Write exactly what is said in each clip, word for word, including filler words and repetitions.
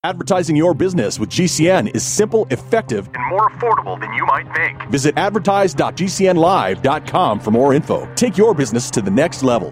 Advertising your business with G C N is simple, effective, and more affordable than you might think. Visit advertise dot g c n live dot com for more info. Take your business to the next level.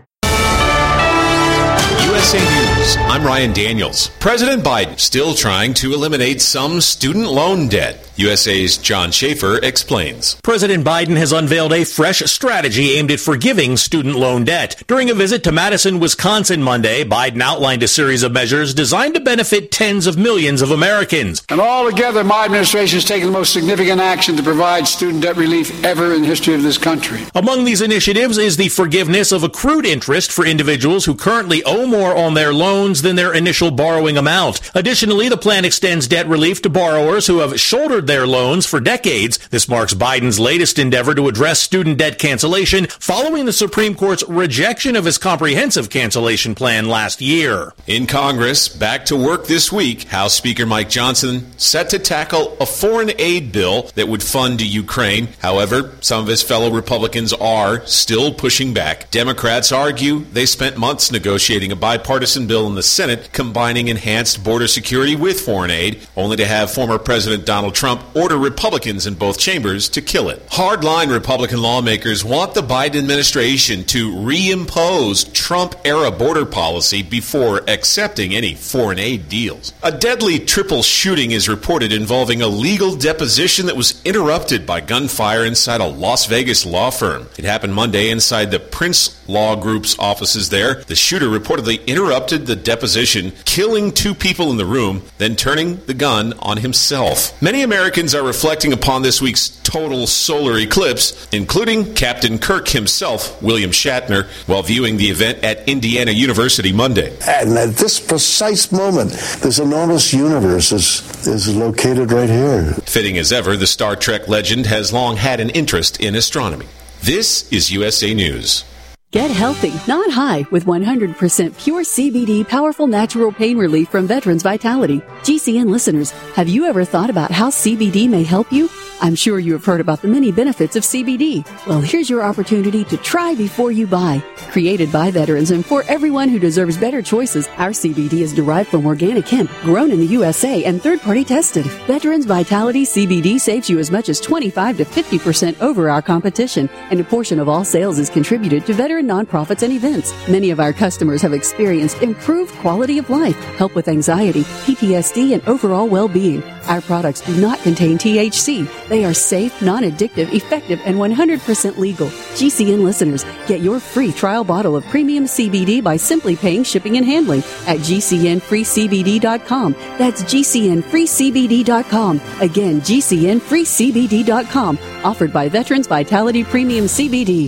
U S A News, I'm Ryan Daniels. President Biden still trying to eliminate some student loan debt. U S A's John Schaefer explains. President Biden has unveiled a fresh strategy aimed at forgiving student loan debt. During a visit to Madison, Wisconsin Monday, Biden outlined a series of measures designed to benefit tens of millions of Americans. And altogether, my administration has taken the most significant action to provide student debt relief ever in the history of this country. Among these initiatives is the forgiveness of accrued interest for individuals who currently owe more on their loans than their initial borrowing amount. Additionally, the plan extends debt relief to borrowers who have shouldered their loans for decades. This marks Biden's latest endeavor to address student debt cancellation following the Supreme Court's rejection of his comprehensive cancellation plan last year. In Congress, back to work this week, House Speaker Mike Johnson set to tackle a foreign aid bill that would fund Ukraine. However, some of his fellow Republicans are still pushing back. Democrats argue they spent months negotiating a bipartisan bill in the Senate combining enhanced border security with foreign aid, only to have former President Donald Trump order Republicans in both chambers to kill it. Hardline Republican lawmakers want the Biden administration to reimpose Trump-era border policy before accepting any foreign aid deals. A deadly triple shooting is reported involving a legal deposition that was interrupted by gunfire inside a Las Vegas law firm. It happened Monday inside the Prince Law Group's offices there. The shooter reportedly interrupted the deposition, killing two people in the room, then turning the gun on himself. Many Americans are reflecting upon this week's total solar eclipse, including Captain Kirk himself, William Shatner, while viewing the event at Indiana University Monday. And at this precise moment, this enormous universe is, is located right here. Fitting as ever, the Star Trek legend has long had an interest in astronomy. This is U S A News. Get healthy, not high, with one hundred percent pure C B D powerful natural pain relief from Veterans Vitality. G C N listeners, have you ever thought about how C B D may help you? I'm sure you have heard about the many benefits of C B D. Well, here's your opportunity to try before you buy. Created by veterans and for everyone who deserves better choices, our C B D is derived from organic hemp, grown in the U S A and third-party tested. Veterans Vitality C B D saves you as much as twenty-five to fifty percent over our competition, and a portion of all sales is contributed to veteran nonprofits and events. Many of our customers have experienced improved quality of life, help with anxiety, P T S D, and overall well-being. Our products do not contain T H C. They are safe, non-addictive, effective, and one hundred percent legal. G C N listeners, get your free trial bottle of premium C B D by simply paying shipping and handling at G C N free C B D dot com. That's G C N free C B D dot com. Again, G C N free C B D dot com. Offered by Veterans Vitality Premium C B D.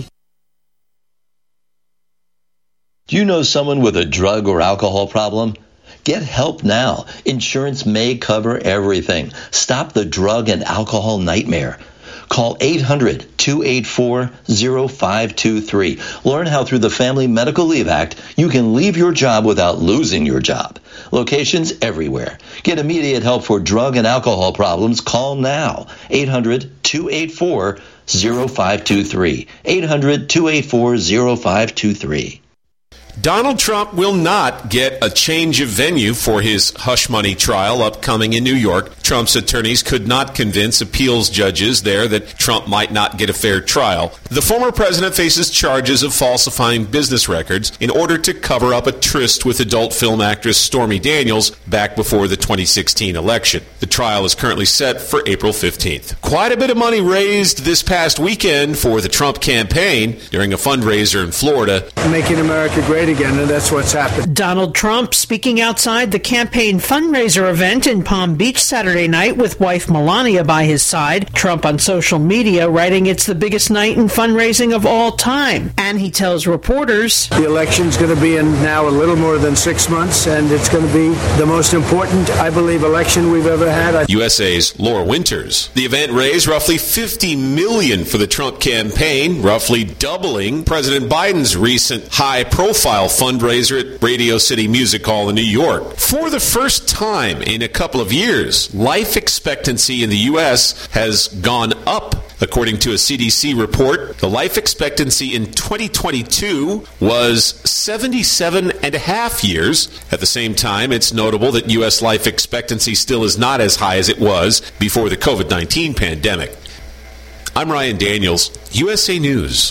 Do you know someone with a drug or alcohol problem? Get help now. Insurance may cover everything. Stop the drug and alcohol nightmare. Call eight hundred, two eight four, zero five two three. Learn how through the Family Medical Leave Act you can leave your job without losing your job. Locations everywhere. Get immediate help for drug and alcohol problems. Call now. eight hundred, two eight four, zero five two three. eight hundred, two eight four, zero five two three. Donald Trump will not get a change of venue for his hush money trial upcoming in New York. Trump's attorneys could not convince appeals judges there that Trump might not get a fair trial. The former president faces charges of falsifying business records in order to cover up a tryst with adult film actress Stormy Daniels back before the twenty sixteen election. The trial is currently set for April fifteenth. Quite a bit of money raised this past weekend for the Trump campaign during a fundraiser in Florida. Making America great again, and that's what's happened. Donald Trump speaking outside the campaign fundraiser event in Palm Beach Saturday night with wife Melania by his side. Trump on social media writing it's the biggest night in fundraising of all time. And he tells reporters, the election's going to be in now a little more than six months, and it's going to be the most important, I believe, election we've ever had. U S A's Laura Winters. The event raised roughly fifty million dollars for the Trump campaign, roughly doubling President Biden's recent high-profile fundraiser at Radio City Music Hall in New York. For the first time in a couple of years, life expectancy in the U S has gone up According to a C D C report, the life expectancy in twenty twenty-two was seventy-seven and a half years. At the same time, it's notable that U S life expectancy still is not as high as it was before the covid nineteen pandemic. I'm Ryan Daniels, U S A News.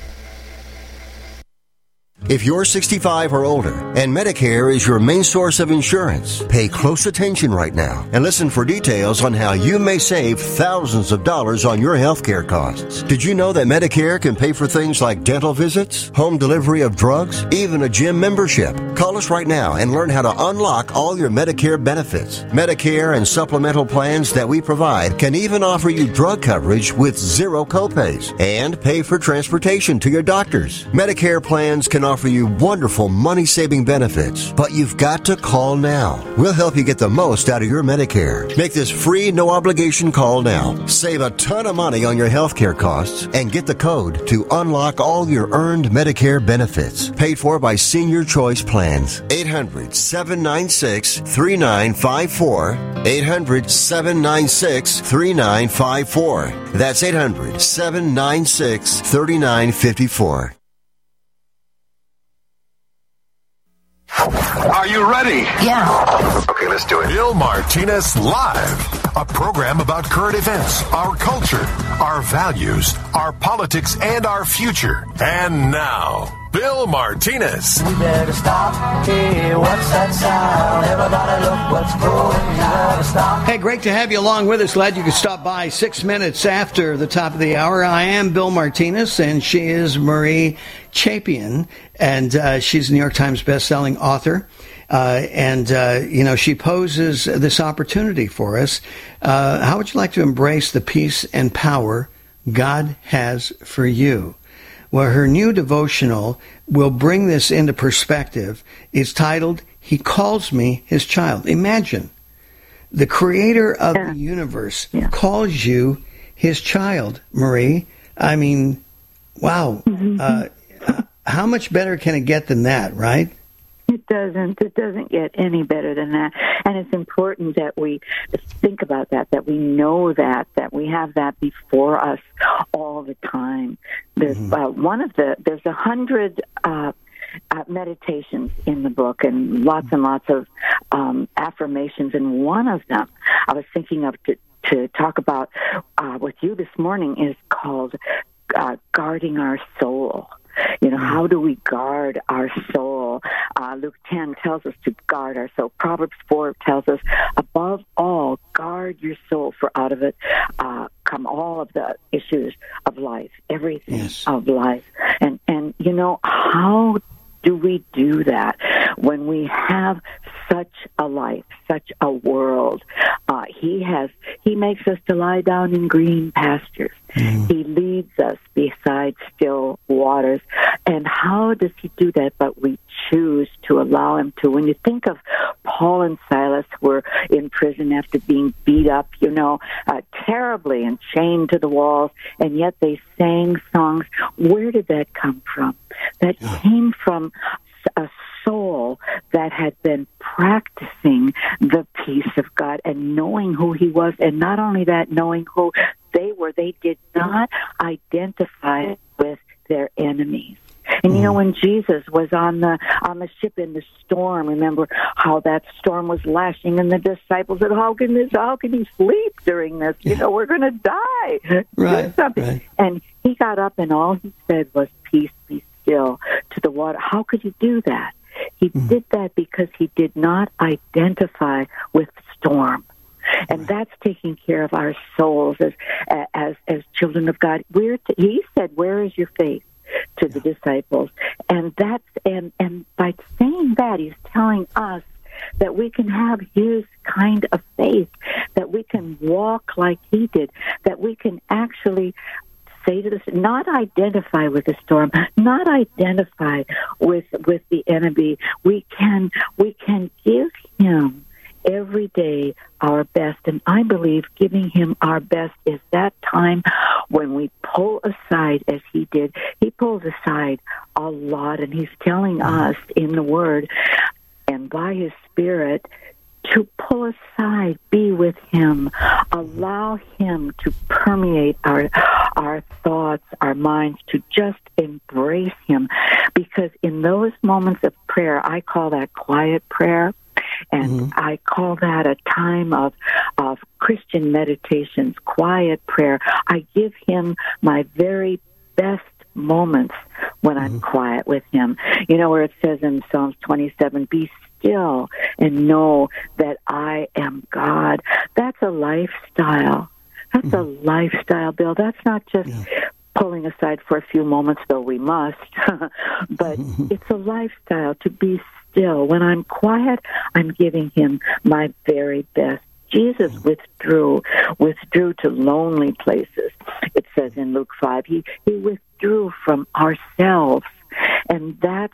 If you're sixty-five or older and Medicare is your main source of insurance, pay close attention right now and listen for details on how you may save thousands of dollars on your health care costs. Did you know that Medicare can pay for things like dental visits, home delivery of drugs, even a gym membership? Call us right now and learn how to unlock all your Medicare benefits. Medicare and supplemental plans that we provide can even offer you drug coverage with zero copays and pay for transportation to your doctors. Medicare plans can offer you wonderful money-saving benefits, but you've got to call now. We'll help you get the most out of your Medicare. Make this free, no-obligation call now. Save a ton of money on your health care costs and get the code to unlock all your earned Medicare benefits. Paid for by Senior Choice Plans. eight hundred, seven nine six, three nine five four. eight hundred, seven nine six, three nine five four. That's eight hundred, seven nine six, three nine five four. Are you ready? Yeah. Okay, let's do it. Bill Martinez Live, a program about current events, our culture, our values, our politics, and our future. And now, Bill Martinez. We better stop. Hey, what's that sound? Everybody look what's going on. Stop. Hey, great to have you along with us. Glad you could stop by six minutes after the top of the hour. I am Bill Martinez, and she is Marie Chapin, and uh, she's a New York Times bestselling author. Uh, and, uh, you know, she poses this opportunity for us. Uh, how would you like to embrace the peace and power God has for you? Well, her new devotional will bring this into perspective. It's titled, He Calls Me His Child. Imagine, the creator of yeah. the universe yeah. calls you his child, Marie. I mean, wow. Mm-hmm. Uh, how much better can it get than that, right? It doesn't. It doesn't get any better than that. And it's important that we think about that, that we know that, that we have that before us all the time. There's mm-hmm. uh, one of the, there's a hundred uh, uh, meditations in the book and lots and lots of um, affirmations. And one of them I was thinking of to, to talk about uh, with you this morning is called uh, guarding our soul. You know, how do we guard our soul? Uh, Luke ten tells us to guard our soul. Proverbs four tells us, above all, guard your soul, for out of it uh, come all of the issues of life, everything yes. of life. And, and, you know, how do we do that when we have such a life, such a world? Uh, he has, he makes us to lie down in green pastures. Mm. He leads us beside still waters. And how does he do that? But we choose to allow him to. When you think of Paul and Silas were in prison after being beat up, you know, uh, terribly and chained to the walls, and yet they sang songs. Where did that come from? That yeah. came from a soul that had been practicing the peace of God and knowing who he was, and not only that, knowing who they were. They did not identify with their enemies. And you know, when Jesus was on the on the ship in the storm, remember how that storm was lashing, and the disciples said, "How can this? How can he sleep during this? You know, we're going to die." Right, right. And he got up, and all he said was, "Peace, be still," to the water. How could he do that? He mm. did that because he did not identify with the storm. And that's taking care of our souls as as as children of God. We're t- he said, "Where is your faith?" to the disciples. And that's and and by saying that, he's telling us that we can have his kind of faith, that we can walk like he did, that we can actually say to this, not identify with the storm, not identify with with the enemy. We can we can give him every day our best. And I believe giving him our best is that time when we pull aside, as he did. He pulls aside a lot, and he's telling us in the Word and by his Spirit to pull aside, be with him, allow allow him to permeate our our thoughts, our minds, to just embrace him. Because in those moments of prayer, I call that quiet prayer, and mm-hmm. I call that a time of of Christian meditations, quiet prayer. I give him my very best moments when I'm mm-hmm. quiet with him. You know, where it says in Psalms twenty-seven, be still and know that I am God. That's a lifestyle. That's mm-hmm. a lifestyle, Bill. That's not just yeah. pulling aside for a few moments, though we must, but mm-hmm. it's a lifestyle to be still. When I'm quiet, I'm giving him my very best. Jesus withdrew, withdrew to lonely places. It says in Luke five, he, he withdrew from ourselves. And that's,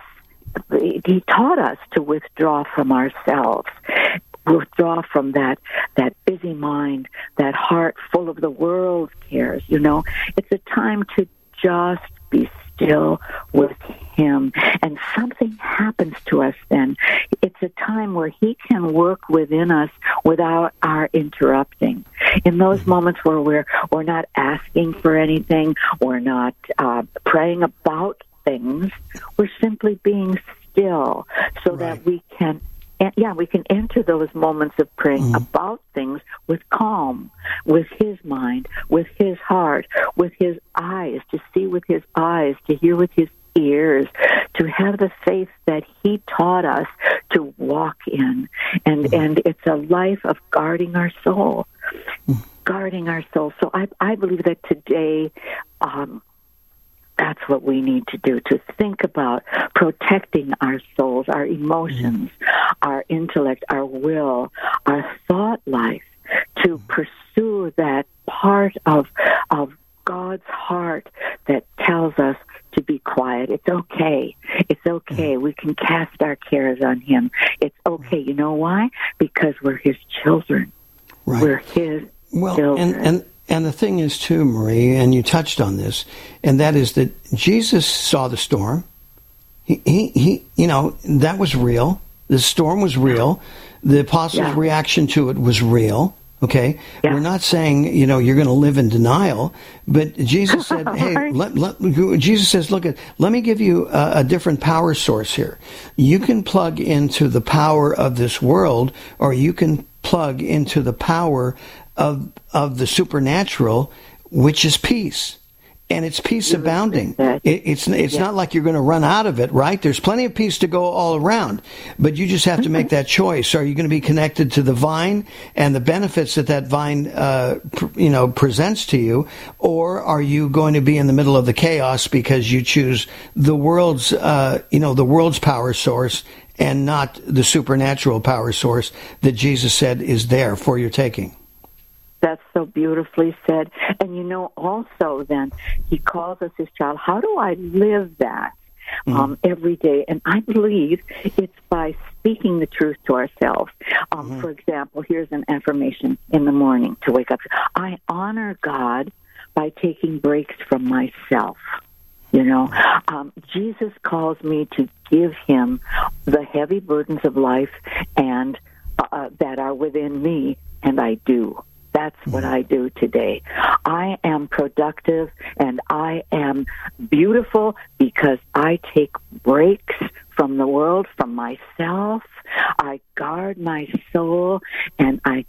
he taught us to withdraw from ourselves, withdraw from that, that busy mind, that heart full of the world's cares, you know. It's a time to just be still with him. And something happens to us then. It's a time where he can work within us without our interrupting. In those moments where we're, we're not asking for anything, we're not uh, praying about things, we're simply being still so right. that we can yeah, we can enter those moments of praying mm. about things with calm, with his mind, with his heart, with his eyes, to see with his eyes, to hear with his ears, to have the faith that he taught us to walk in. And mm. and it's a life of guarding our soul, mm. guarding our soul. So I, I believe that today, um, that's what we need to do, to think about protecting our souls, our emotions, mm. our intellect, our will, our thought life, to mm. pursue that part of of God's heart that tells us to be quiet. It's okay. It's okay. We can cast our cares on him. It's okay. You know why? Because we're his children. Right. We're his well, children. And, and And the thing is, too, Marie, and you touched on this, and that is that Jesus saw the storm. He, he, he you know, that was real. The storm was real. The apostles' yeah. reaction to it was real. Okay? Yeah. We're not saying, you know, you're going to live in denial, but Jesus said, hey, right. let, let, Jesus says, look, at, let me give you a, a different power source here. You can plug into the power of this world, or you can plug into the power of of the supernatural, which is peace. And it's peace abounding. It, it's it's yeah. not like you're going to run out of it, right? There's plenty of peace to go all around, but you just have to make that choice. Are you going to be connected to the vine and the benefits that that vine, uh, pr- you know, presents to you, or are you going to be in the middle of the chaos because you choose the world's, uh, you know, the world's power source and not the supernatural power source that Jesus said is there for your taking? That's so beautifully said. And you know, also then, he calls us his child. How do I live that mm-hmm. um, every day? And I believe it's by speaking the truth to ourselves. Um, mm-hmm. For example, here's an affirmation in the morning to wake up. I honor God by taking breaks from myself. You know, um, Jesus calls me to give him the heavy burdens of life and uh, that are within me, and I do. That's what I do today. I am productive and I am beautiful because I take breaks from the world, from myself. I guard my soul and I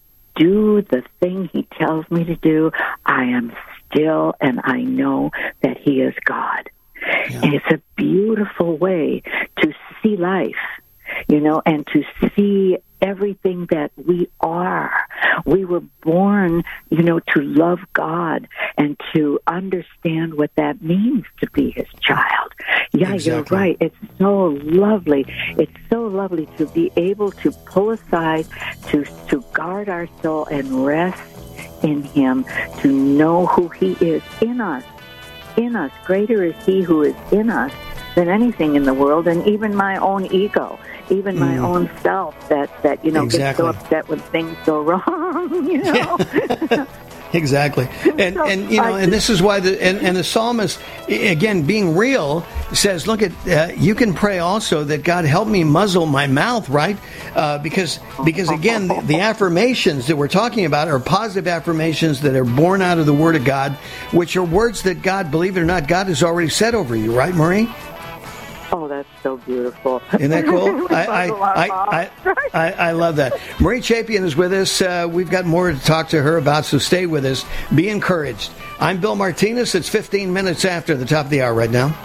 do the thing he tells me to do. I am still and I know that he is God. Yeah. And it's a beautiful way to see life, you know, and to see everything that we are. We were born, you know, to love God and to understand what that means to be his child. Yeah, exactly. You're right. It's so lovely. It's so lovely to be able to pull aside, to to guard our soul and rest in him, to know who he is in us. In us. Greater is he who is in us than anything in the world, and even my own ego. Even my mm. own self that, that you know, exactly. gets so upset when things go wrong, you know. Yeah. Exactly. And, and you know, and this is why the, and, and the psalmist, again, being real, says, look, at uh, you can pray also that God help me muzzle my mouth, right? Uh, because, because again, the, the affirmations that we're talking about are positive affirmations that are born out of the Word of God, which are words that God, believe it or not, God has already said over you, right, Marie? Oh, that's so beautiful. Isn't that cool? I, I, I, I, I, I love that. Marie Chapin is with us. Uh, we've got more to talk to her about, so stay with us. Be encouraged. I'm Bill Martinez. It's fifteen minutes after the top of the hour right now.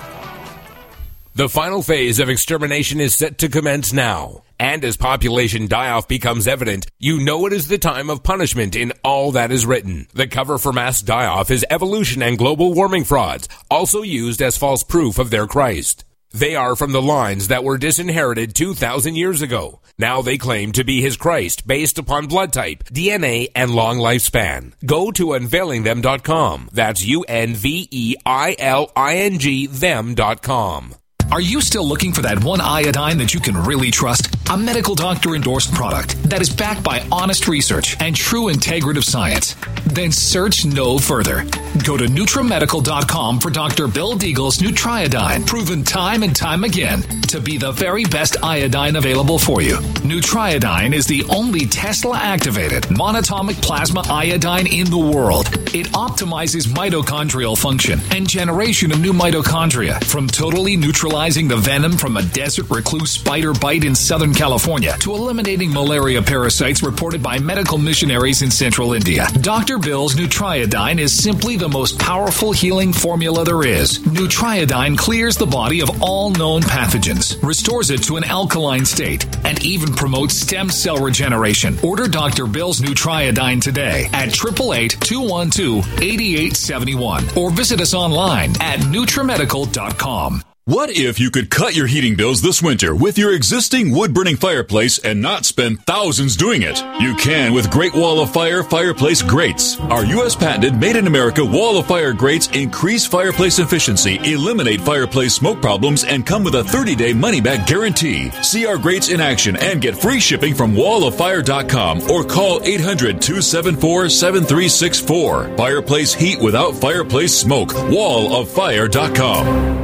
The final phase of extermination is set to commence now. And as population die-off becomes evident, you know it is the time of punishment in all that is written. The cover for mass die-off is evolution and global warming frauds, also used as false proof of their Christ. They are from the lines that were disinherited two thousand years ago. Now they claim to be his Christ based upon blood type, D N A, and long lifespan. Go to unveiling them dot com. That's U N V E I L I N G them dot com. Are you still looking for that one iodine that you can really trust? A medical doctor endorsed product that is backed by honest research and true integrative science? Then search no further. Go to NutriMedical dot com for Doctor Bill Deagle's Nutriodine, proven time and time again to be the very best iodine available for you. Nutriodine is the only Tesla-activated monatomic plasma iodine in the world. It optimizes mitochondrial function and generation of new mitochondria from totally neutralizing the venom from a desert recluse spider bite in Southern California to eliminating malaria parasites reported by medical missionaries in central India. Doctor Bill's Nutriodine is simply the most powerful healing formula there is. Nutriodine clears the body of all known pathogens, restores it to an alkaline state, and even promotes stem cell regeneration. Order Doctor Bill's Nutriodine today at eight eight eight, two one two, eight eight seven one or visit us online at NutriMedical dot com. What if you could cut your heating bills this winter with your existing wood-burning fireplace and not spend thousands doing it? You can with Great Wall of Fire fireplace grates. Our U S patented made-in-America Wall of Fire grates increase fireplace efficiency, eliminate fireplace smoke problems, and come with a thirty-day money-back guarantee. See our grates in action and get free shipping from wall of fire dot com or call eight hundred, two seven four, seven three six four. Fireplace heat without fireplace smoke. wall of fire dot com.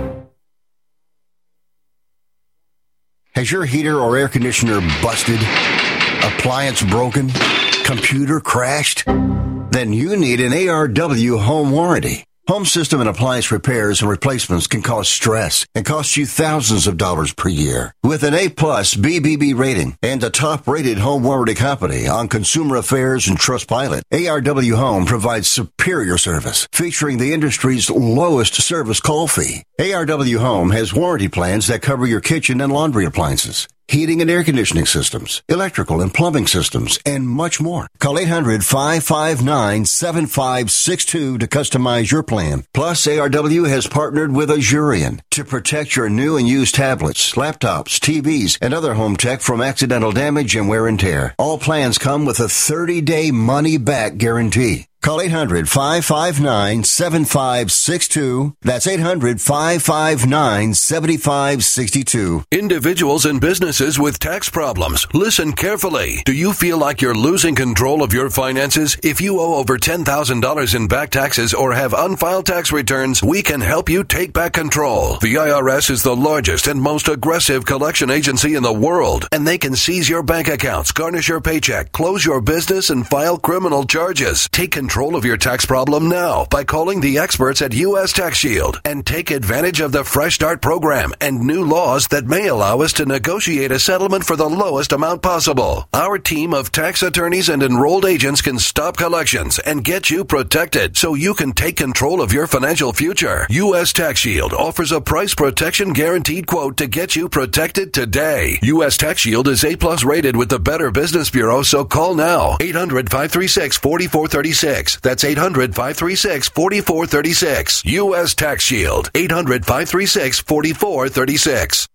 Has your heater or air conditioner busted? Appliance broken? Computer crashed? Then you need an A R W home warranty. Home system and appliance repairs and replacements can cause stress and cost you thousands of dollars per year. With an A-plus B B B rating and a top-rated home warranty company on Consumer Affairs and Trustpilot, A R W Home provides superior service, featuring the industry's lowest service call fee. A R W Home has warranty plans that cover your kitchen and laundry appliances, heating and air conditioning systems, electrical and plumbing systems, and much more. Call eight hundred, five five nine, seven five six two to customize your plan. Plus, A R W has partnered with Azurion to protect your new and used tablets, laptops, T Vs, and other home tech from accidental damage and wear and tear. All plans come with a thirty-day money-back guarantee. Call eight hundred, five five nine, seven five six two. That's eight hundred, five five nine, seven five six two. Individuals and businesses with tax problems, listen carefully. Do you feel like you're losing control of your finances? If you owe over ten thousand dollars in back taxes or have unfiled tax returns, we can help you take back control. The I R S is the largest and most aggressive collection agency in the world, and they can seize your bank accounts, garnish your paycheck, close your business, and file criminal charges. Take control of your tax problem now by calling the experts at U S Tax Shield and take advantage of the Fresh Start program and new laws that may allow us to negotiate a settlement for the lowest amount possible. Our team of tax attorneys and enrolled agents can stop collections and get you protected so you can take control of your financial future. U S Tax Shield offers a price protection guaranteed quote to get you protected today. U S Tax Shield is A-plus rated with the Better Business Bureau, so call now. eight hundred, five three six, four four three six. That's eight hundred, five three six, four four three six. U S Tax Shield. eight hundred, five three six, four four three six.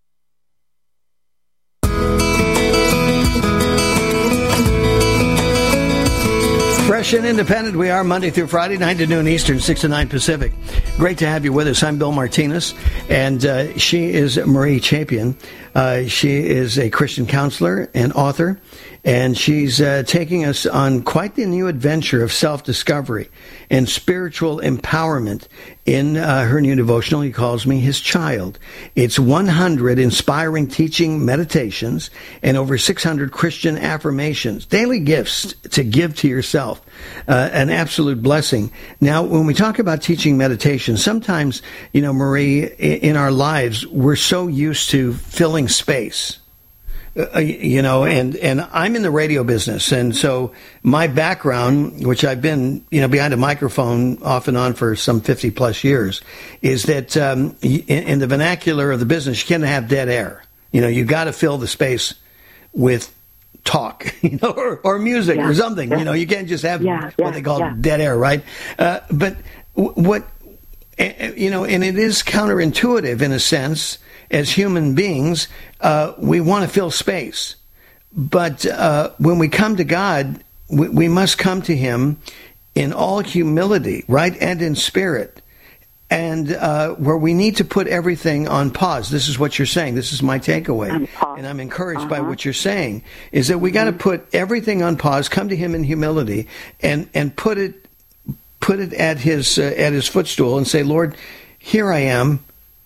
Fresh and independent, we are Monday through Friday, nine to noon Eastern, six to nine Pacific. Great to have you with us. I'm Bill Martinez, and uh, she is Marie Chapin. Uh, she is a Christian counselor and author, and she's uh, taking us on quite the new adventure of self-discovery and spiritual empowerment in uh, her new devotional, He Calls Me His Child. It's one hundred inspiring teaching meditations and over six hundred Christian affirmations, daily gifts to give to yourself, uh, an absolute blessing. Now, when we talk about teaching meditation, sometimes, you know, Marie, in our lives, we're so used to filling space. Uh, you know, and, and I'm in the radio business. And so my background, which I've been, you know, behind a microphone off and on for some fifty plus years, is that um, in, in the vernacular of the business, you can't have dead air. You know, you got to fill the space with talk, you know, or, or music yeah. or something. Yeah. You know, you can't just have yeah. what yeah. they call yeah. dead air, right? Uh, but what, you know, and it is counterintuitive in a sense. As human beings, uh, we want to fill space. But uh, when we come to God, we, we must come to Him in all humility, right, and in spirit. And uh, where we need to put everything on pause. This is what you're saying. This is my takeaway. And I'm encouraged uh-huh. by what you're saying, is that we got to put everything on pause, come to Him in humility, and, and put it put it at His uh, at His footstool and say, Lord, here I am.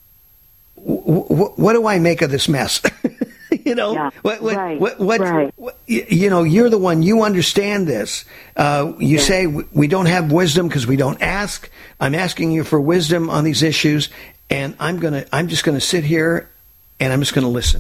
What, what do I make of this mess? you know, yeah, what, what, right, what, what, right. what, you know, you're the one, you understand this. Uh, you yeah. say we don't have wisdom because we don't ask. I'm asking you for wisdom on these issues, and I'm going to, I'm just going to sit here and I'm just going to listen.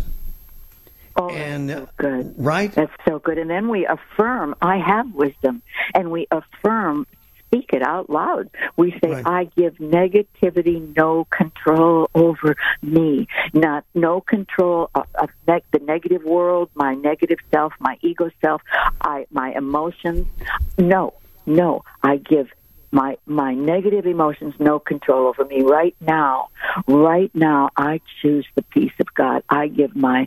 Oh, and, that's so good. Right? That's so good. And then we affirm, I have wisdom, and we affirm, speak it out loud. We say, right. I give negativity no control over me. Not no control of, of ne- the negative world, my negative self, my ego self, I my emotions. No, no. I give my my negative emotions no control over me. Right now, right now, I choose the peace of God. I give my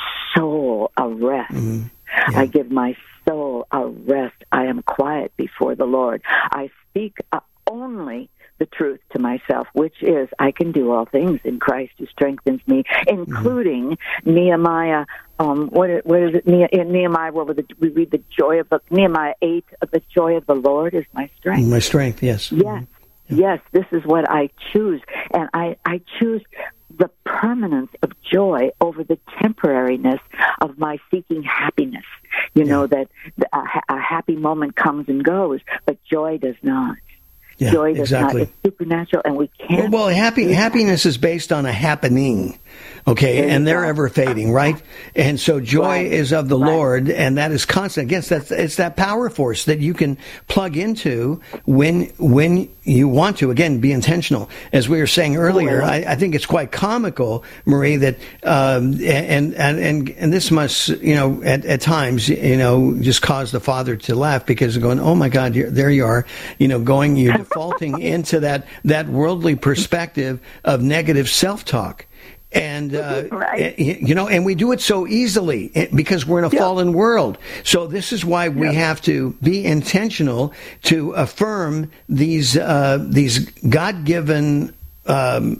soul a rest. Mm-hmm. Yeah. I give my soul a rest. I am quiet before the Lord. I speak uh, only the truth to myself, which is I can do all things in Christ who strengthens me, including mm-hmm. Nehemiah. Um, what, what is it? Ne- in Nehemiah, where we, we read the joy of the Nehemiah eight. The joy of the Lord is my strength. My strength, yes. Yes, mm-hmm. yes. This is what I choose, and I, I choose the permanence of joy over the temporariness of my seeking happiness. You yeah. know, that a, a happy moment comes and goes, but joy does not. Yeah, joy does exactly. not. It's supernatural, and we can't. Well, well happy, happiness is based on a happening, okay, and they're ever fading, right? And so joy right. is of the right. Lord, and that is constant. Again, that's, it's that power force that you can plug into when when you want to. Again, be intentional. As we were saying earlier, I, I think it's quite comical, Marie, that um, and, and and and this must, you know, at, at times, you know, just cause the father to laugh because they're going, oh my God, you're, there you are, you know, going you. defaulting into that, that worldly perspective of negative self-talk. And, uh, right. you know, and we do it so easily because we're in a yeah. fallen world. So this is why we yeah. have to be intentional to affirm these, uh, these God-given, um,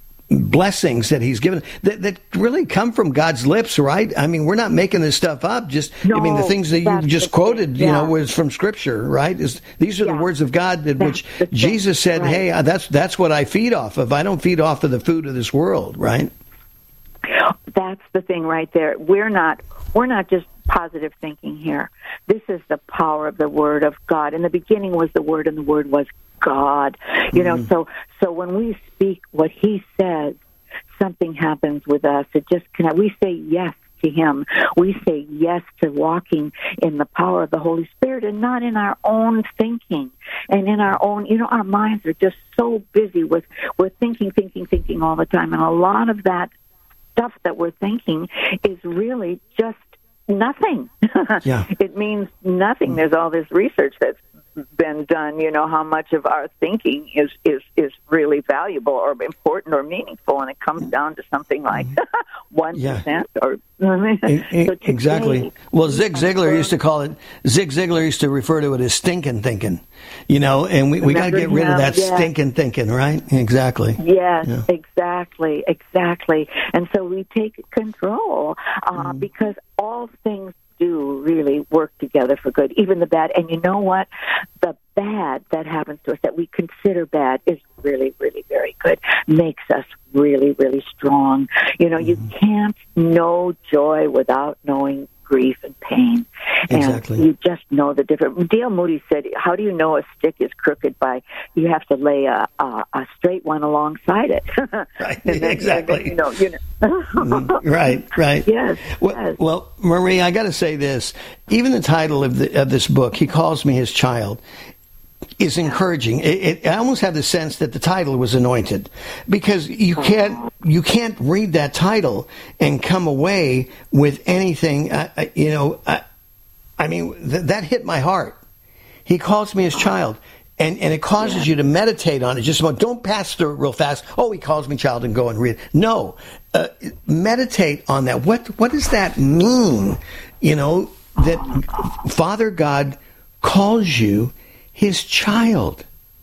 blessings that he's given that, that really come from God's lips, right? I mean, we're not making this stuff up. Just, no, I mean, the things that you just quoted, yeah. you know, was from Scripture, right? Is these are yeah. the words of God that that's which Jesus said, right. "Hey, that's that's what I feed off of. I don't feed off of the food of this world," right? That's the thing right there. We're not we're not just positive thinking here. This is the power of the Word of God. In the beginning was the Word, and the Word was God. You know, mm-hmm. so so when we speak what He says, something happens with us. It just cannot. We say yes to Him. We say yes to walking in the power of the Holy Spirit and not in our own thinking and in our own, you know, our minds are just so busy with, with thinking, thinking, thinking all the time. And a lot of that stuff that we're thinking is really just nothing. Yeah. It means nothing. There's all this research that's been done, you know, how much of our thinking is, is, is really valuable or important or meaningful, and it comes down to something like one percent Yeah. or so today, exactly. Well, Zig Ziglar used to call it. Zig Ziglar used to refer to it as stinking thinking. You know, and we, we got to get rid of that yeah. stinking thinking, right? Exactly. Yes, Yeah. exactly, exactly. And so we take control uh, Mm-hmm. because all things do really work together for good, even the bad. And you know what? The bad that happens to us that we consider bad is really, really very good, makes us really, really strong. You know, Mm-hmm. you can't know joy without knowing grief and pain. Exactly. And you just know the difference. Dale Moody said, how do you know a stick is crooked? By you have to lay a, a, a straight one alongside it. Right, and then, exactly. And then, you know, you know. Mm, right, right. Yes. Well, yes. well, Marie, I got to say this. Even the title of the, of this book, He Calls Me His Child, is encouraging. It, it, I almost have the sense that the title was anointed, because you can't you can't read that title and come away with anything. Uh, uh, you know, I, I mean, th- that hit my heart. He calls me his child. And and it causes yeah. you to meditate on it. Just about, don't pass through it real fast. Oh, he calls me child, and go and read it. No, uh, meditate on that. What what does that mean? You know, that Father God calls you his child.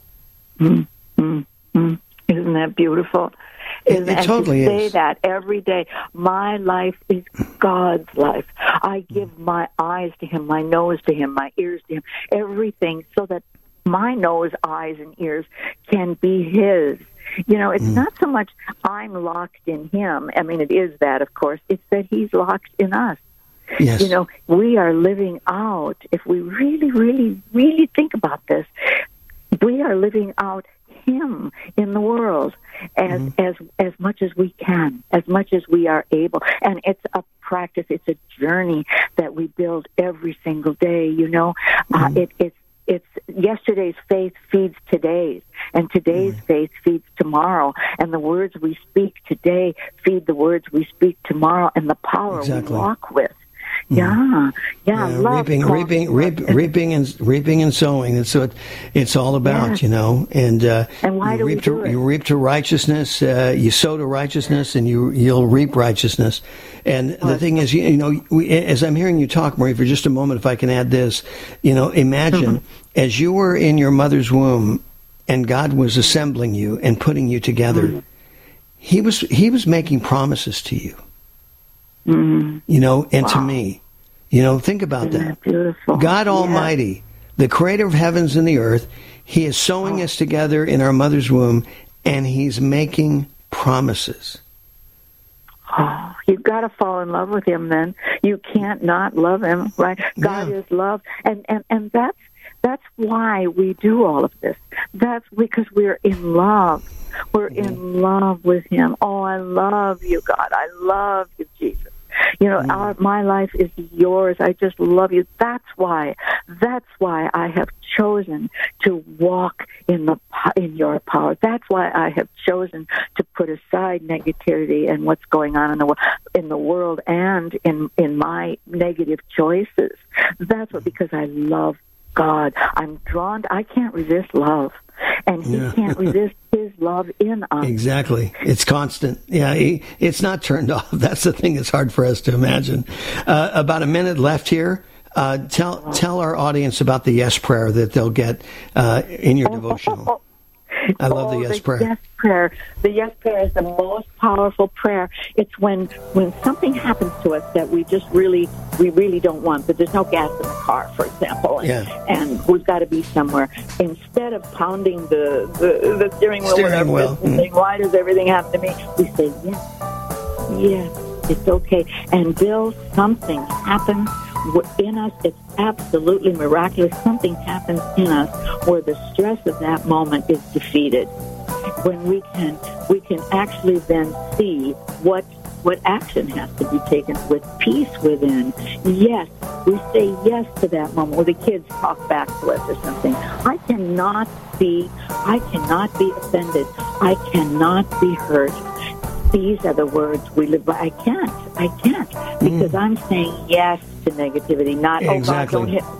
Mm, mm, mm. Isn't that beautiful? It, it totally to say is. that every day. My life is God's life. I give my eyes to him, my nose to him, my ears to him, everything, so that my nose, eyes, and ears can be his. You know, it's mm. not so much I'm locked in him. I mean, it is that, of course. It's that he's locked in us. Yes. You know, we are living out, if we really, really, really think about this, we are living out him in the world as mm. as as much as we can, as much as we are able. And it's a practice, it's a journey that we build every single day, you know. Mm. Uh, it, it's It's yesterday's faith feeds today's, and today's mm. faith feeds tomorrow. And the words we speak today feed the words we speak tomorrow, and the power exactly. we walk with. Mm. Yeah, yeah, yeah love reaping, reaping, reap, reaping, and reaping and sowing. That's what it's all about, yes. you know. And uh, and why you do reap we do to it? you reap to righteousness. Uh, you sow to righteousness, and you you'll reap righteousness. And what? The thing is, you, you know, we, as I'm hearing you talk, Marie, for just a moment, if I can add this, you know, imagine mm-hmm. as you were in your mother's womb, and God was assembling you and putting you together. Mm-hmm. He was he was making promises to you. Mm-hmm. You know, and wow. to me. You know, think about Isn't that. that beautiful? God yeah. Almighty, the creator of heavens and the earth, he is sewing oh. us together in our mother's womb, and he's making promises. Oh, you've got to fall in love with him then. You can't not love him, right? God yeah. is love. And, and, and that's, that's why we do all of this. That's because we're in love. We're mm. in love with him. Oh, I love you, God. I love you, Jesus. You know, mm. our, my life is yours. I just love you. That's why. That's why I have chosen to walk in the in your power. That's why I have chosen to put aside negativity and what's going on in the in the world and in in my negative choices. That's what, because I love God. I'm drawn to, I can't resist love. And he yeah. can't resist his love in us. Exactly. It's constant. Yeah, he, it's not turned off. That's the thing that's hard for us to imagine. Uh, about a minute left here. Uh, tell tell our audience about the yes prayer that they'll get uh, in your devotional. I love oh, the yes the prayer. Yes prayer. The yes prayer is the most powerful prayer. It's when when something happens to us that we just really we really don't want, but there's no gas in the car, for example, and, yeah. and we've got to be somewhere. Instead of pounding the the, the steering wheel, steering wheel. and saying, why does everything happen to me? We say yes, yes, it's okay. And Bill, something happens in us. It's absolutely miraculous. Something happens in us where the stress of that moment is defeated. When we can, we can actually then see what what action has to be taken with peace within. Yes, we say yes to that moment where the kids talk back to us or something. I cannot be, I cannot be offended. I cannot be hurt. These are the words we live by. I can't. I can't because mm. I'm saying yes to negativity. Not exactly. oh God, don't hit, don't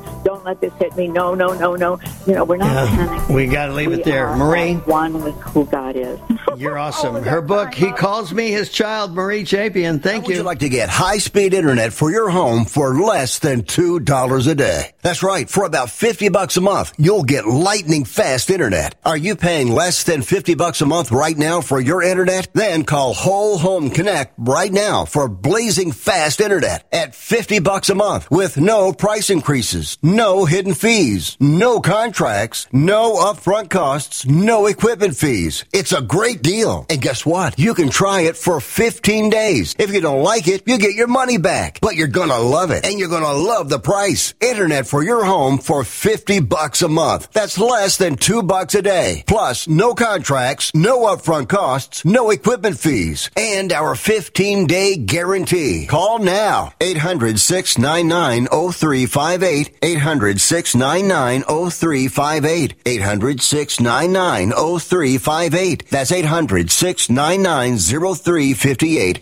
don't let this hit me. No, no, no, no. You know, we're not yeah, panicking. We got to leave we it there. are Marie? One with who God is. You're awesome. Her book, He Calls Me His Child, Marie Chapin. Thank How you. Would you like to get high-speed internet for your home for less than two dollars a day? That's right. For about fifty bucks a month, you'll get lightning fast internet. Are you paying less than fifty bucks a month right now for your internet? Then call Whole Home Connect right now for blazing fast internet at fifty bucks a month with no price increases, no hidden fees, no contracts, no upfront costs, no equipment fees. It's a great deal. And guess what? You can try it for fifteen days. If you don't like it, you get your money back. But you're gonna love it, and you're gonna love the price. Internet for your home for fifty bucks a month. That's less than two bucks a day. Plus, no contracts, no upfront costs, no equipment fees, and our fifteen-day guarantee. Call now. eight hundred, six nine nine, oh three five eight. eight hundred, six nine nine, oh three five eight. eight hundred, six nine nine, oh three five eight. That's eight hundred, six nine nine, oh three five eight.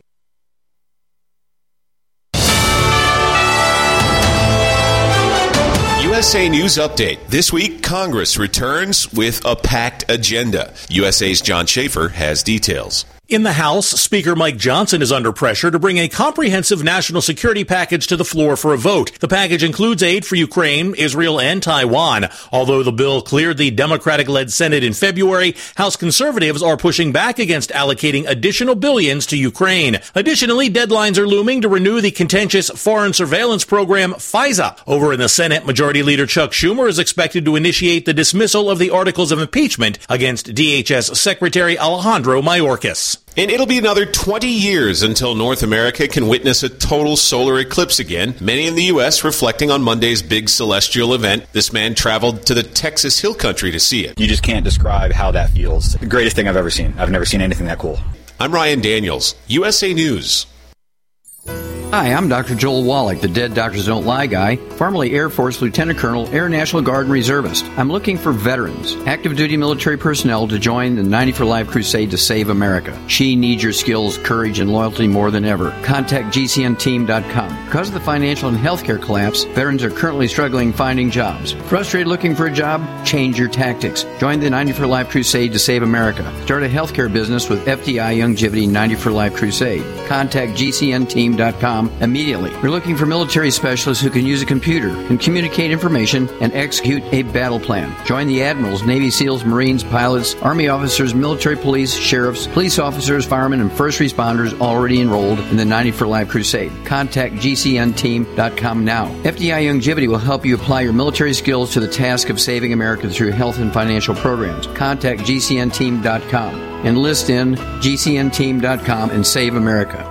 U S A News Update. This week, Congress returns with a packed agenda. U S A's John Schaefer has details. In the House, Speaker Mike Johnson is under pressure to bring a comprehensive national security package to the floor for a vote. The package includes aid for Ukraine, Israel, and Taiwan. Although the bill cleared the Democratic-led Senate in February, House conservatives are pushing back against allocating additional billions to Ukraine. Additionally, deadlines are looming to renew the contentious foreign surveillance program, FISA. Over in the Senate, Majority Leader Chuck Schumer is expected to initiate the dismissal of the articles of impeachment against D H S Secretary Alejandro Mayorkas. And it'll be another twenty years until North America can witness a total solar eclipse again, many in the U S reflecting on Monday's big celestial event. This man traveled to the Texas Hill Country to see it. You just can't describe how that feels. The greatest thing I've ever seen. I've never seen anything that cool. I'm Ryan Daniels, U S A News. Hi, I'm Doctor Joel Wallach, the Dead Doctors Don't Lie guy, formerly Air Force Lieutenant Colonel, Air National Guard and Reservist. I'm looking for veterans, active duty military personnel to join the ninety for Life crusade to save America. She needs your skills, courage, and loyalty more than ever. Contact G C N team dot com. Because of the financial and healthcare collapse, veterans are currently struggling finding jobs. Frustrated looking for a job? Change your tactics. Join the ninety for Life crusade to save America. Start a healthcare business with F D I Youngevity ninety for Life crusade. Contact G C N team dot com immediately. We're looking for military specialists who can use a computer, can communicate information, and execute a battle plan. Join the admirals, Navy SEALs, Marines, pilots, Army officers, military police, sheriffs, police officers, firemen, and first responders already enrolled in the ninety for Life crusade. Contact G C N team dot com now. F D I Youngevity will help you apply your military skills to the task of saving America through health and financial programs. Contact G C N team dot com. Enlist in G C N team dot com and save America.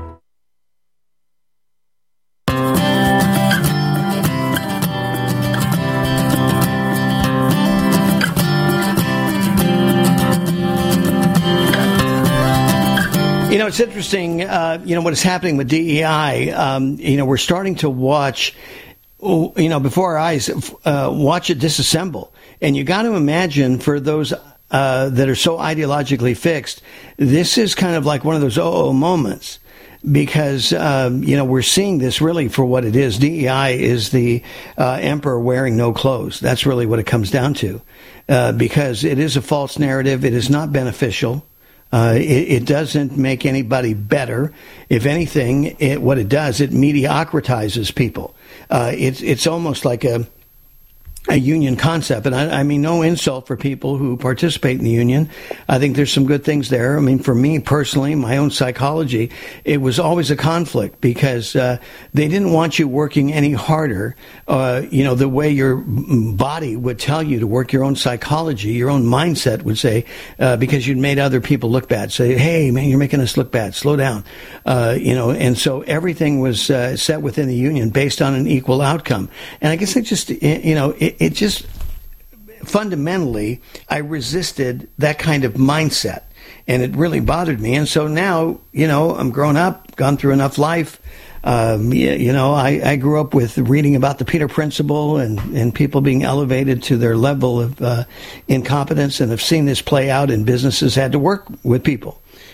You know, it's interesting, uh, you know, what is happening with D E I. Um, you know, we're starting to watch, you know, before our eyes, uh, watch it disassemble. And you got to imagine for those uh, that are so ideologically fixed, this is kind of like one of those oh-oh moments. Because, um, you know, we're seeing this really for what it is. D E I is the uh, emperor wearing no clothes. That's really what it comes down to. Uh, because it is a false narrative. It is not beneficial. Uh, it, it doesn't make anybody better. If anything, it, what it does, it mediocratizes people. Uh, it's it's almost like a a union concept. And I, I mean, no insult for people who participate in the union. I think there's some good things there. I mean, for me personally, my own psychology, it was always a conflict because uh, they didn't want you working any harder. Uh, you know, the way your body would tell you to work your own psychology, your own mindset would say, uh, because you'd made other people look bad. Say, hey, man, you're making us look bad. Slow down. Uh, you know, and so everything was uh, set within the union based on an equal outcome. And I guess it just, you know, it, it just fundamentally, I resisted that kind of mindset, and it really bothered me. And so now, you know, I'm grown up, gone through enough life. Um, you, you know, I, I grew up with reading about the Peter Principle and, and people being elevated to their level of uh, incompetence, and have seen this play out in businesses, had to work with people.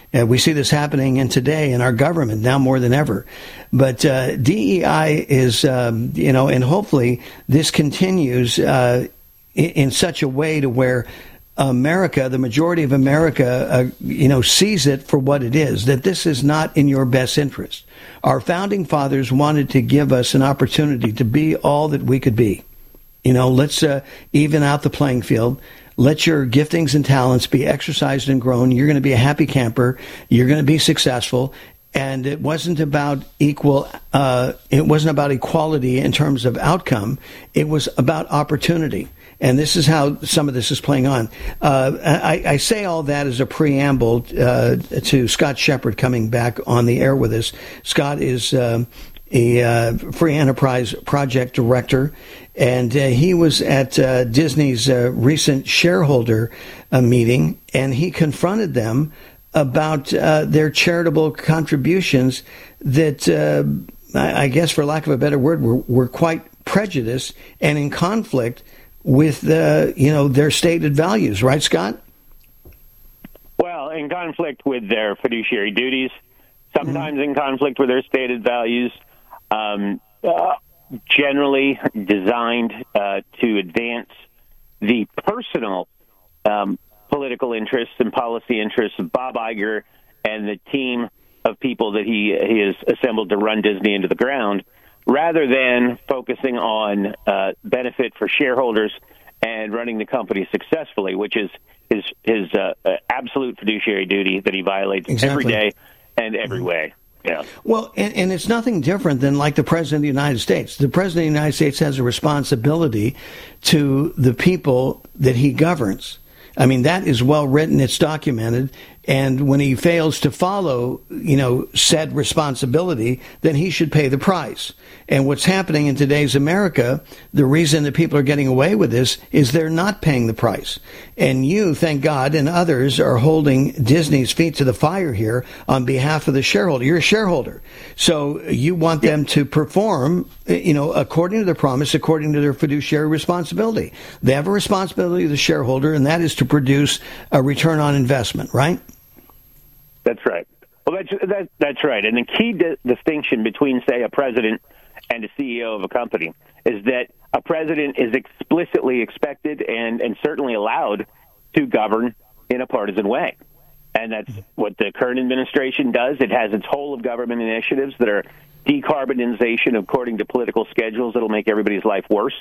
Uh, we see this happening in today in our government now more than ever. But uh, D E I is, um, you know, and hopefully this continues uh, in, in such a way to where America, the majority of America, uh, you know, sees it for what it is, that this is not in your best interest. Our founding fathers wanted to give us an opportunity to be all that we could be. You know, let's uh, even out the playing field. Let your giftings and talents be exercised and grown. You're going to be a happy camper. You're going to be successful. And it wasn't about equal. Uh, it wasn't about equality in terms of outcome. It was about opportunity. And this is how some of this is playing on. Uh, I, I say all that as a preamble uh, to Scott Shepard coming back on the air with us. Scott is uh, a uh, Free Enterprise Project Director, and uh, he was at uh, Disney's uh, recent shareholder uh, meeting, and he confronted them about uh, their charitable contributions that, uh, I, I guess for lack of a better word, were, were quite prejudiced and in conflict with, uh, you know, their stated values. Right, Scott? Well, in conflict with their fiduciary duties, sometimes mm-hmm. in conflict with their stated values, um, uh, generally designed uh, to advance the personal um, political interests and policy interests of Bob Iger and the team of people that he, he has assembled to run Disney into the ground, rather than focusing on uh, benefit for shareholders and running the company successfully, which is his, his uh, absolute fiduciary duty that he violates exactly. every day and every mm-hmm. way. Yeah. Well, and, and it's nothing different than like the President of the United States. The President of the United States has a responsibility to the people that he governs. I mean, that is well written. It's documented. And when he fails to follow, you know, said responsibility, then he should pay the price. And what's happening in today's America, the reason that people are getting away with this is they're not paying the price. And you, thank God, and others are holding Disney's feet to the fire here on behalf of the shareholder. You're a shareholder. So you want them to perform, you know, according to their promise, according to their fiduciary responsibility. They have a responsibility to the shareholder, and that is to produce a return on investment, right? That's right. Well, that's that, that's right. And the key di- distinction between, say, a president and a C E O of a company is that a president is explicitly expected and, and certainly allowed to govern in a partisan way. And that's what the current administration does. It has its whole of government initiatives that are decarbonization according to political schedules that'll make everybody's life worse.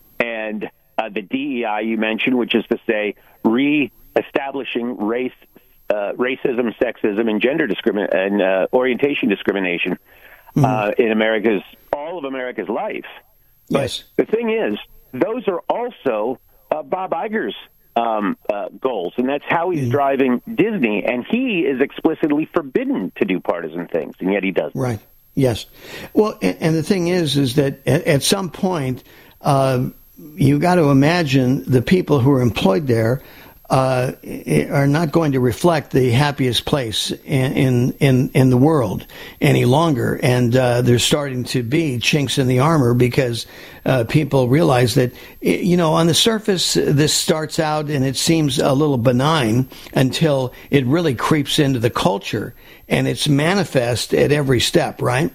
And uh, the D E I you mentioned, which is to say re-establishing race Uh, racism, sexism, and gender discrimin- and uh, orientation discrimination mm-hmm. uh, in America's all of America's life. Yes. But the thing is, those are also uh, Bob Iger's um, uh, goals, and that's how he's mm-hmm. driving Disney. And he is explicitly forbidden to do partisan things, and yet he does. Right. Yes. Well, and, and the thing is, is that at, at some point, uh, you got to imagine the people who are employed there Uh, are not going to reflect the happiest place in, in, in, in the world any longer. And uh, there's starting to be chinks in the armor because uh, people realize that, you know, on the surface, this starts out and it seems a little benign until it really creeps into the culture and it's manifest at every step, right?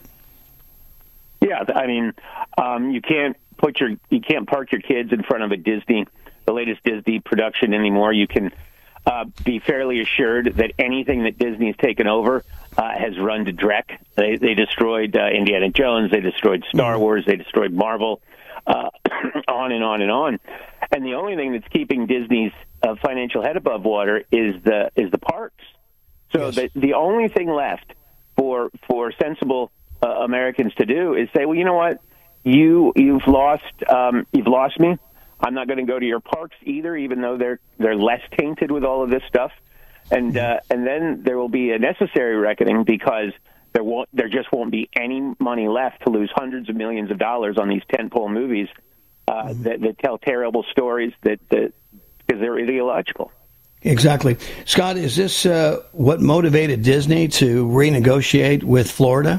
Yeah, I mean, um, you can't put your, you can't park your kids in front of a Disney the latest Disney production anymore. You can uh, be fairly assured that anything that Disney's taken over uh, has run to dreck. They, they destroyed uh, Indiana Jones. They destroyed Star Wars. They destroyed Marvel, uh, on and on and on. And the only thing that's keeping Disney's uh, financial head above water is the is the parks. So yes. the, the only thing left for for sensible uh, Americans to do is say, well, you know what, you you've lost um, you've lost me. I'm not going to go to your parks either, even though they're they're less tainted with all of this stuff. And uh, and then there will be a necessary reckoning because there won't there just won't be any money left to lose hundreds of millions of dollars on these tentpole movies uh, mm-hmm. that, that tell terrible stories that that because they're ideological. Exactly, Scott. Is this uh, what motivated Disney to renegotiate with Florida?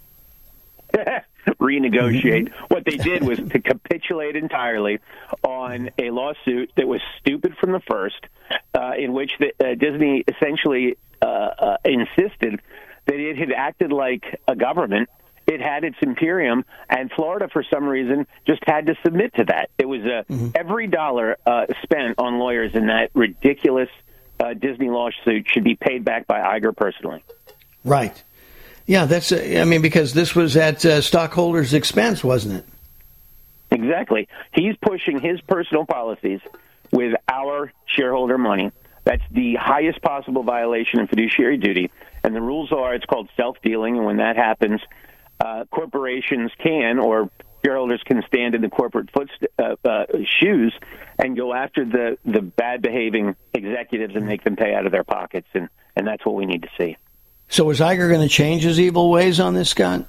Renegotiate. What they did was to capitulate entirely on a lawsuit that was stupid from the first, uh, in which the, uh, Disney essentially uh, uh, insisted that it had acted like a government. It had its imperium, and Florida, for some reason, just had to submit to that. It was uh, mm-hmm. every dollar uh, spent on lawyers in that ridiculous uh, Disney lawsuit should be paid back by Iger personally. Right. Yeah, that's. Uh, I mean, because this was at uh, stockholders' expense, wasn't it? Exactly. He's pushing his personal policies with our shareholder money. That's the highest possible violation of fiduciary duty. And the rules are, it's called self-dealing, and when that happens, Uh, corporations can, or shareholders can stand in the corporate foot uh, uh, shoes and go after the, the bad-behaving executives and make them pay out of their pockets, and, and that's what we need to see. So is Iger going to change his evil ways on this, Scott?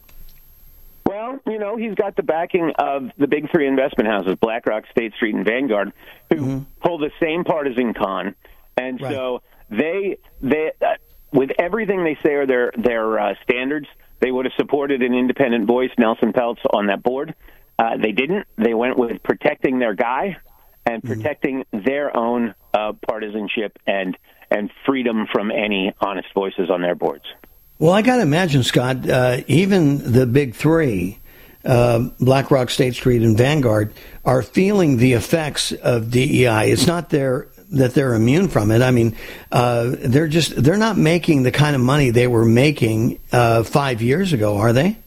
Well, you know, he's got the backing of the big three investment houses, BlackRock, State Street, and Vanguard, who mm-hmm. pull the same partisan con, and right. so they, they uh, with everything they say are their, their uh, standards, they would have supported an independent voice, Nelson Peltz, on that board. Uh, they didn't. They went with protecting their guy and protecting mm-hmm. their own uh, partisanship and and freedom from any honest voices on their boards. Well, I got to imagine, Scott, uh, even the big three, uh, BlackRock, State Street, and Vanguard, are feeling the effects of D E I. It's not their that they're immune from it. I mean, uh, they're just, they're not making the kind of money they were making uh, five years ago, are they?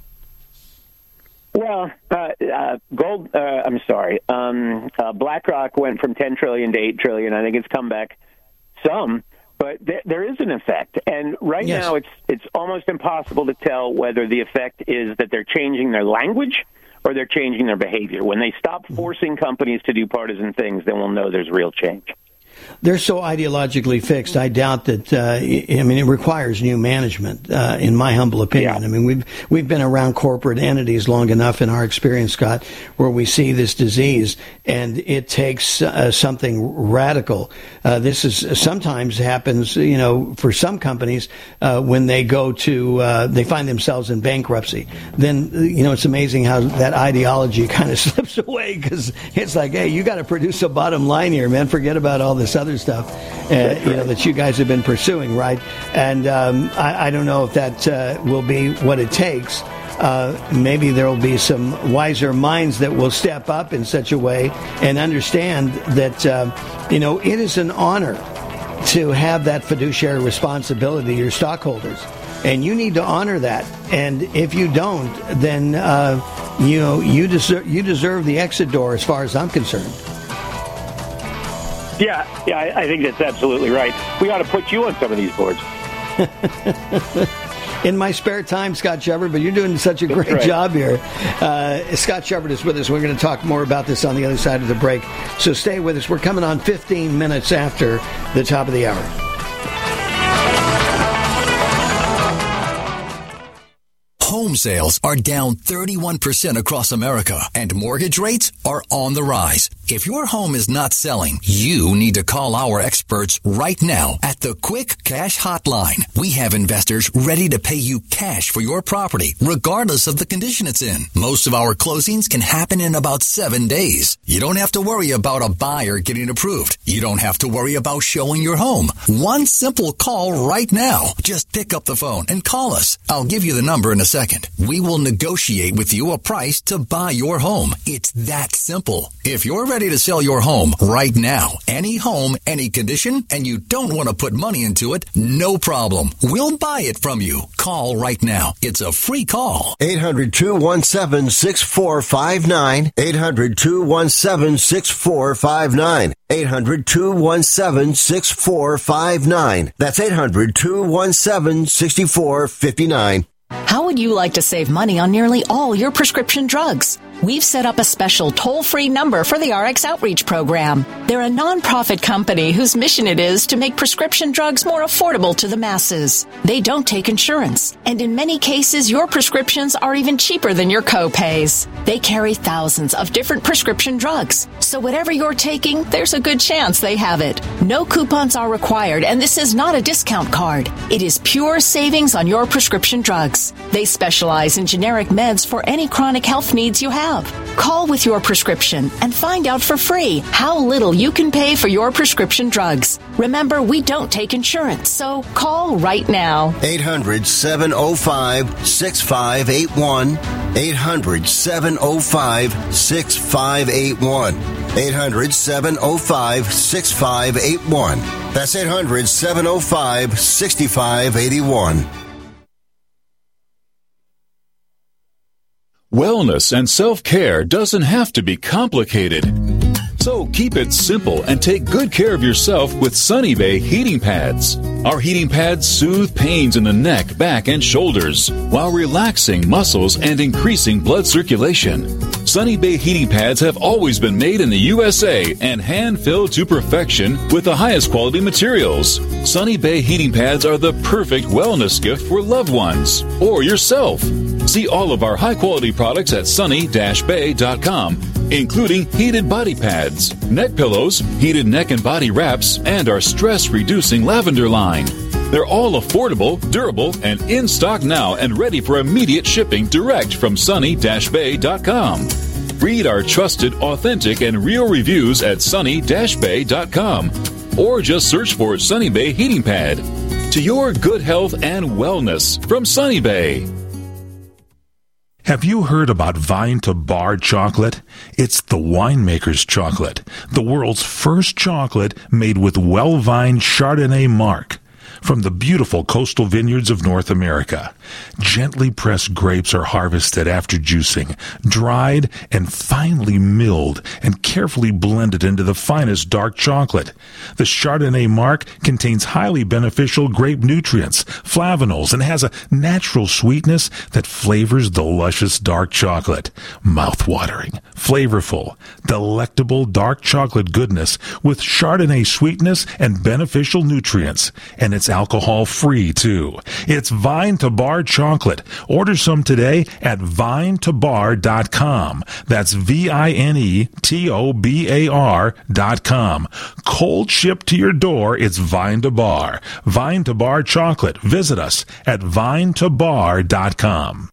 Well, uh, uh, gold, uh, I'm sorry, um, uh, BlackRock went from ten trillion dollars to eight trillion dollars. I think it's come back some, but th- there is an effect. And right yes. now it's it's almost impossible to tell whether the effect is that they're changing their language or they're changing their behavior. When they stop forcing companies to do partisan things, then we'll know there's real change. They're so ideologically fixed. I doubt that. Uh, I mean, it requires new management, uh, in my humble opinion. Yeah. I mean, we've we've been around corporate entities long enough in our experience, Scott, where we see this disease, and it takes uh, something radical. Uh, this is sometimes happens, you know, for some companies uh, when they go to uh, they find themselves in bankruptcy. Then you know, it's amazing how that ideology kind of slips away, because it's like, hey, you got to produce a bottom line here, man. Forget about all this other stuff, uh, you know, that you guys have been pursuing, right? And um, I, I don't know if that uh, will be what it takes. Uh, maybe there will be some wiser minds that will step up in such a way and understand that, uh, you know, it is an honor to have that fiduciary responsibility to your stockholders. And you need to honor that. And if you don't, then, uh, you know, you deserve, you deserve the exit door as far as I'm concerned. Yeah, yeah, I, I think that's absolutely right. We ought to put you on some of these boards. In my spare time, Scott Shepard, but you're doing such a great right. job here. Uh, Scott Shepard is with us. We're going to talk more about this on the other side of the break. So stay with us. We're coming on fifteen minutes after the top of the hour. Home sales are down thirty-one percent across America, and mortgage rates are on the rise. If your home is not selling, you need to call our experts right now at the Quick Cash Hotline. We have investors ready to pay you cash for your property, regardless of the condition it's in. Most of our closings can happen in about seven days. You don't have to worry about a buyer getting approved. You don't have to worry about showing your home. One simple call right now. Just pick up the phone and call us. I'll give you the number in a second. We will negotiate with you a price to buy your home. It's that simple. If you're ready to sell your home right now, any home, any condition, and you don't want to put money into it, no problem. We'll buy it from you. Call right now. It's a free call. eight hundred, two one seven, six four five nine. eight hundred, two one seven, six four five nine. eight hundred, two one seven, six four five nine. That's eight hundred, two one seven, six four five nine. How would you like to save money on nearly all your prescription drugs? We've set up a special toll-free number for the R X Outreach Program. They're a nonprofit company whose mission it is to make prescription drugs more affordable to the masses. They don't take insurance, and in many cases, your prescriptions are even cheaper than your co-pays. They carry thousands of different prescription drugs, so whatever you're taking, there's a good chance they have it. No coupons are required, and this is not a discount card. It is pure savings on your prescription drugs. They specialize in generic meds for any chronic health needs you have. have. Call with your prescription and find out for free how little you can pay for your prescription drugs. Remember, we don't take insurance, so call right now. eight hundred, seven oh five, six five eight one. eight hundred, seven oh five, six five eight one. eight hundred, seven oh five, six five eight one. That's eight hundred, seven oh five, six five eight one. Wellness and self-care doesn't have to be complicated. So keep it simple and take good care of yourself with Sunny Bay heating pads. Our heating pads soothe pains in the neck, back, and shoulders while relaxing muscles and increasing blood circulation. Sunny Bay heating pads have always been made in the U S A and hand-filled to perfection with the highest quality materials. Sunny Bay heating pads are the perfect wellness gift for loved ones or yourself. See all of our high-quality products at sunny dash bay dot com, including heated body pads, neck pillows, heated neck and body wraps, and our stress-reducing lavender line. They're all affordable, durable, and in stock now and ready for immediate shipping direct from sunny dash bay dot com. Read our trusted, authentic, and real reviews at sunny dash bay dot com or just search for Sunny Bay Heating Pad. To your good health and wellness from Sunny Bay. Have you heard about Vine to Bar chocolate? It's the winemaker's chocolate, the world's first chocolate made with well-vined Chardonnay marc from the beautiful coastal vineyards of North America. Gently pressed grapes are harvested after juicing, dried and finely milled and carefully blended into the finest dark chocolate. The Chardonnay marc contains highly beneficial grape nutrients, flavanols, and has a natural sweetness that flavors the luscious dark chocolate. Mouth-watering, flavorful, delectable dark chocolate goodness with Chardonnay sweetness and beneficial nutrients. And it's alcohol-free, too. It's Vine to Bar chocolate. Order some today at vine to bar dot com. That's V I N E T O B A R dot com. Cold shipped to your door, it's Vine to Bar. Vine to Bar chocolate. Visit us at vine to bar dot com.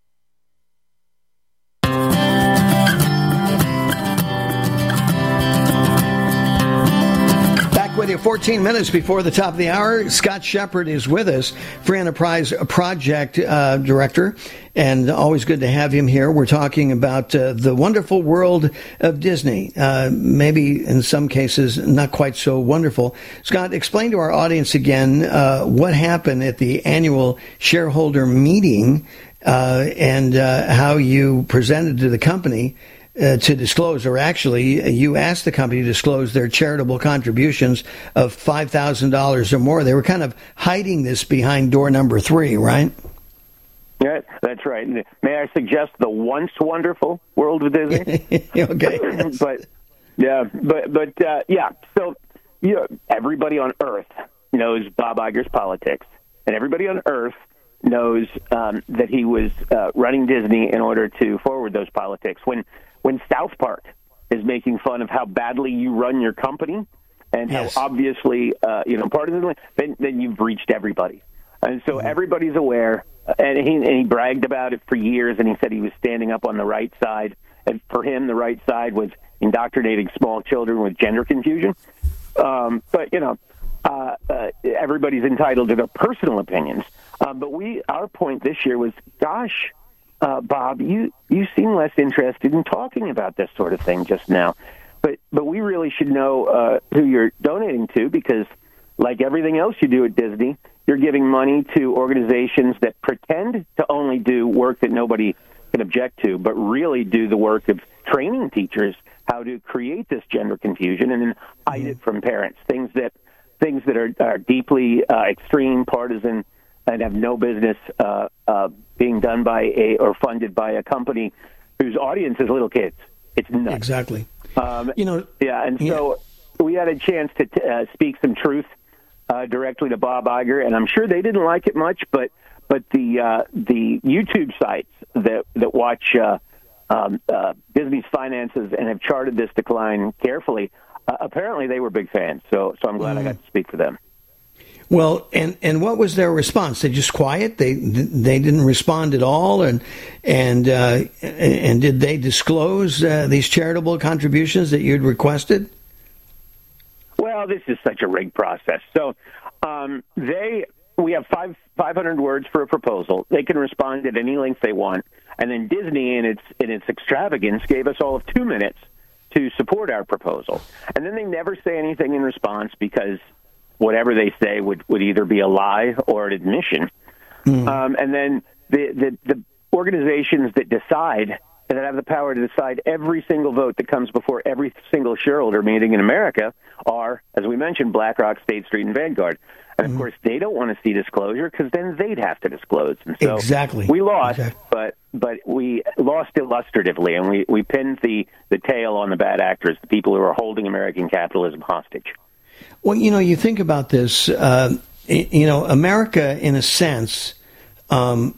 With you fourteen minutes before the top of the hour. Scott Shepard is with us, Free Enterprise Project uh, Director, and always good to have him here. We're talking about uh, the wonderful world of Disney, uh, maybe in some cases not quite so wonderful. Scott, explain to our audience again uh, what happened at the annual shareholder meeting uh, and uh, how you presented to the company Uh, to disclose, or actually, you asked the company to disclose their charitable contributions of five thousand dollars or more. They were kind of hiding this behind door number three, right? Yeah, that's right. May I suggest the once wonderful world of Disney? Okay. but yeah, but but uh, yeah. So you know, everybody on Earth knows Bob Iger's politics, and everybody on Earth knows um, that he was uh, running Disney in order to forward those politics. When When South Park is making fun of how badly you run your company and yes. how obviously, uh, you know, partisan, then, then you've reached everybody. And so mm-hmm. everybody's aware, and he, and he bragged about it for years, and he said he was standing up on the right side. And for him, the right side was indoctrinating small children with gender confusion. Um, but, you know, uh, uh, everybody's entitled to their personal opinions. Uh, but we, our point this year was, gosh, Uh, Bob, you, you seem less interested in talking about this sort of thing just now. But but we really should know uh, who you're donating to, because like everything else you do at Disney, you're giving money to organizations that pretend to only do work that nobody can object to, but really do the work of training teachers how to create this gender confusion and then hide it from parents. Things that things that are, are deeply uh, extreme, partisan, and have no business uh, uh, being done by a or funded by a company whose audience is little kids. It's nuts. Exactly. Um, you know. Yeah, and so yeah. we had a chance to t- uh, speak some truth uh, directly to Bob Iger, and I'm sure they didn't like it much, but but the uh, the YouTube sites that that watch uh, um, uh, Disney's finances and have charted this decline carefully, uh, apparently they were big fans. So so I'm glad mm. I got to speak for them. Well, and, and what was their response? They just quiet? They they didn't respond at all, and and uh, and did they disclose uh, these charitable contributions that you'd requested? Well, this is such a rigged process. So um, they we have five five hundred words for a proposal. They can respond at any length they want, and then Disney, in its in its extravagance, gave us all of two minutes to support our proposal, and then they never say anything in response because whatever they say would, would either be a lie or an admission. Mm. Um, and then the, the, the organizations that decide, that have the power to decide every single vote that comes before every single shareholder meeting in America are, as we mentioned, BlackRock, State Street, and Vanguard. And, of mm. course, they don't want to see disclosure because then they'd have to disclose. And so exactly. we lost, exactly. but but we lost illustratively, and we, we pinned the, the tail on the bad actors, the people who are holding American capitalism hostage. Well, you know, you think about this, uh, you know, America, in a sense, um,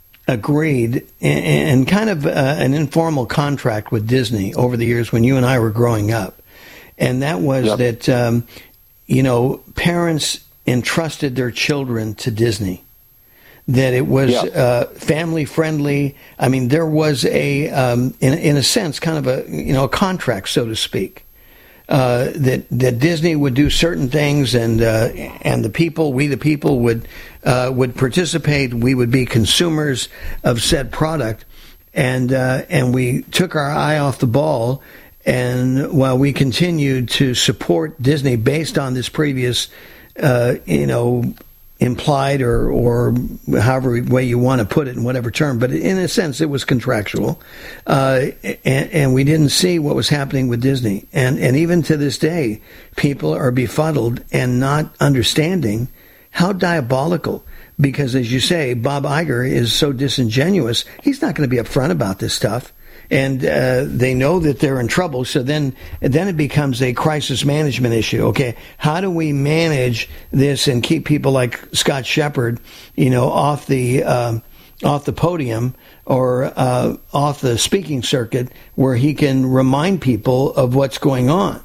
agreed in, in kind of uh, an informal contract with Disney over the years when you and I were growing up. And that was yep. that, um, you know, parents entrusted their children to Disney, that it was yep. uh, family friendly. I mean, there was a, um, in, in a sense, kind of a, you know, a contract, so to speak. Uh, that that Disney would do certain things, and uh, and the people, we the people, would uh, would participate. We would be consumers of said product, and uh, and we took our eye off the ball. And while we continued to support Disney based on this previous, uh, you know, implied or or however way you want to put it in whatever term, but in a sense it was contractual, uh, and, and we didn't see what was happening with Disney, and and even to this day, people are befuddled and not understanding how diabolical. Because as you say, Bob Iger is so disingenuous; he's not going to be upfront about this stuff. And uh, they know that they're in trouble, so then then it becomes a crisis management issue. Okay, how do we manage this and keep people like Scott Shepard, you know, off the uh, off the podium or uh, off the speaking circuit, where he can remind people of what's going on?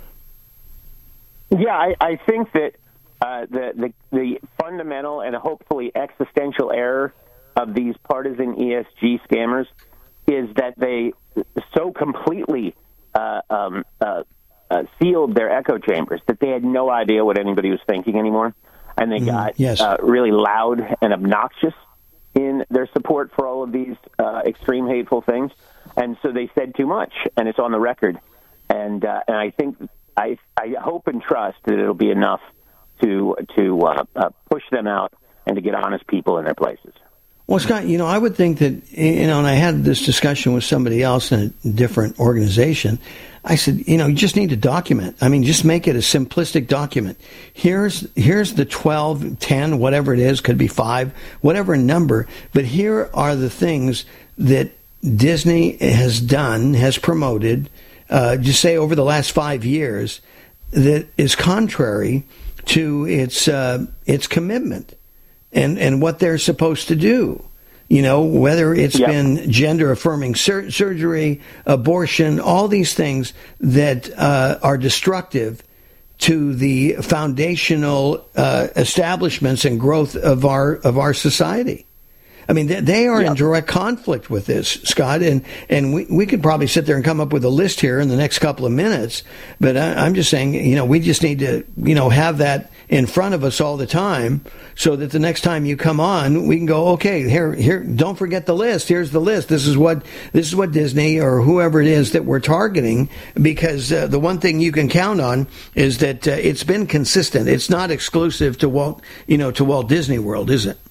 Yeah, I, I think that uh, the, the the fundamental and hopefully existential error of these partisan E S G scammers is that they so completely uh, um, uh, uh, sealed their echo chambers that they had no idea what anybody was thinking anymore. And they mm, got yes. uh, really loud and obnoxious in their support for all of these uh, extreme hateful things. And so they said too much, and it's on the record. And uh, and I think, I, I hope and trust that it'll be enough to, to uh, uh, push them out and to get honest people in their places. Well, Scott, you know, I would think that, you know, and I had this discussion with somebody else in a different organization. I said, you know, you just need to document. I mean, just make it a simplistic document. Here's here's the twelve, ten, whatever it is, could be five, whatever number. But here are the things that Disney has done, has promoted, uh, just say over the last five years, that is contrary to its uh, its commitment. And and what they're supposed to do, you know, whether it's yep. been gender-affirming sur- surgery, abortion, all these things that uh, are destructive to the foundational uh, establishments and growth of our of our society. I mean, they, they are yep. in direct conflict with this, Scott, and, and we, we could probably sit there and come up with a list here in the next couple of minutes, but I, I'm just saying, you know, we just need to, you know, have that in front of us all the time so that the next time you come on, we can go, okay, here, here, don't forget the list. Here's the list. This is what, this is what Disney or whoever it is that we're targeting, because uh, the one thing you can count on is that uh, it's been consistent. It's not exclusive to Walt, you know, to Walt Disney World, is it?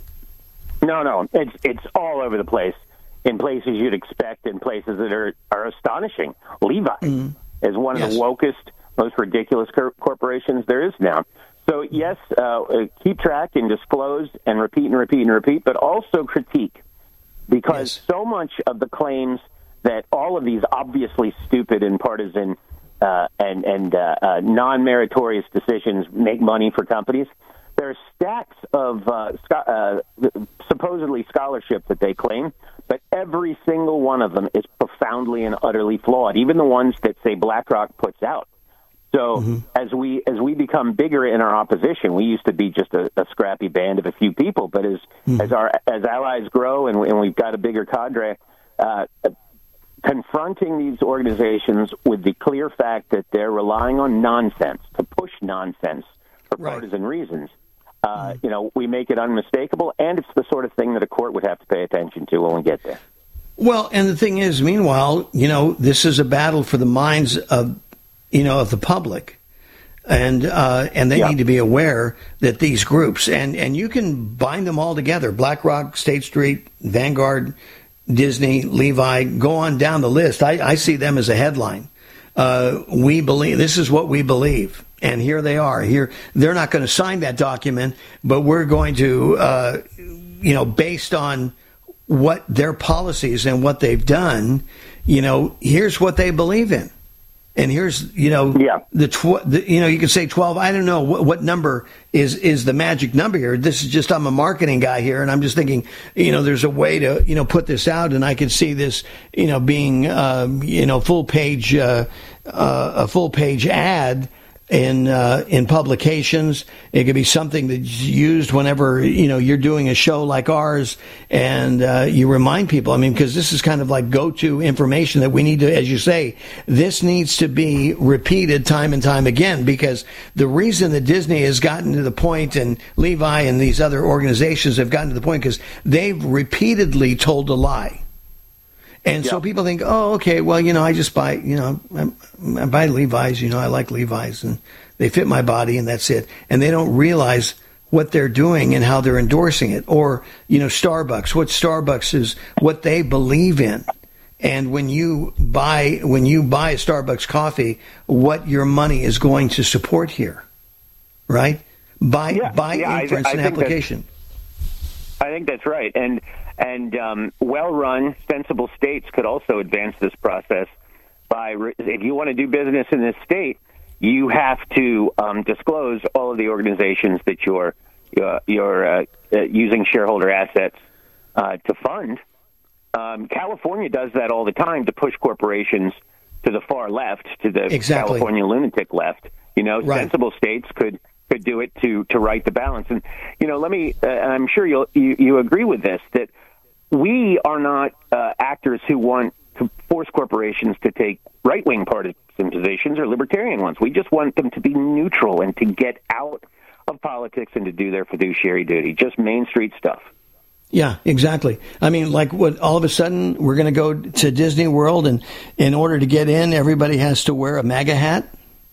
No, no, it's it's all over the place, in places you'd expect, in places that are, are astonishing. Levi mm. is one yes. of the wokest, most ridiculous cor- corporations there is now. So, yes, uh, keep track and disclose and repeat and repeat and repeat, but also critique, because yes. so much of the claims that all of these obviously stupid and partisan uh, and, and uh, uh, non-meritorious decisions make money for companies. There are stacks of uh, sco- uh, supposedly scholarship that they claim, but every single one of them is profoundly and utterly flawed, even the ones that, say, BlackRock puts out. So mm-hmm. as we as we become bigger in our opposition, we used to be just a, a scrappy band of a few people. But as mm-hmm. as our as allies grow and, and we've got a bigger cadre, uh, confronting these organizations with the clear fact that they're relying on nonsense to push nonsense for right. partisan reasons, uh, mm-hmm. you know, we make it unmistakable, and it's the sort of thing that a court would have to pay attention to when we get there. Well, and the thing is, meanwhile, you know, this is a battle for the minds of, you know, of the public. And uh, and they yeah. need to be aware that these groups, and, and you can bind them all together, BlackRock, State Street, Vanguard, Disney, Levi, go on down the list. I, I see them as a headline. Uh, we believe, this is what we believe. And here they are. Here, they're not going to sign that document, but we're going to, uh, you know, based on what their policies and what they've done, you know, here's what they believe in. And here's, you know, yeah. the, tw- the, you know, you can say twelve. I don't know what, what number is, is the magic number here. This is just, I'm a marketing guy here. And I'm just thinking, you know, there's a way to, you know, put this out. And I can see this, you know, being, um, you know, full page, uh, uh, a full page ad in uh, in publications. It could be something that's used whenever, you know, you're doing a show like ours, and uh, you remind people. I mean, because this is kind of like go-to information that we need to, as you say, this needs to be repeated time and time again, because the reason that Disney has gotten to the point, and Levi and these other organizations have gotten to the point, because they've repeatedly told a lie. And yeah. so people think, oh, okay, well, you know, I just buy, you know, I, I buy Levi's, you know, I like Levi's, and they fit my body, and that's it. And they don't realize what they're doing and how they're endorsing it. Or, you know, Starbucks, what Starbucks is, what they believe in. And when you buy, when you buy a Starbucks coffee, what your money is going to support here, right? By, yeah, by yeah, inference I, I and application. I think that's right. And, And um, well-run, sensible states could also advance this process by, if you want to do business in this state, you have to um, disclose all of the organizations that you're uh, you're uh, uh, using shareholder assets uh, to fund. Um, California does that all the time to push corporations to the far left, to the exactly. California lunatic left. You know, right. sensible states could. could do it to, to right the balance. And, you know, let me, uh, and I'm sure you'll, you, you agree with this, that we are not uh, actors who want to force corporations to take right-wing partisan positions or libertarian ones. We just want them to be neutral and to get out of politics and to do their fiduciary duty, just Main Street stuff. Yeah, exactly. I mean, like what, all of a sudden we're going to go to Disney World, and in order to get in, everybody has to wear a MAGA hat?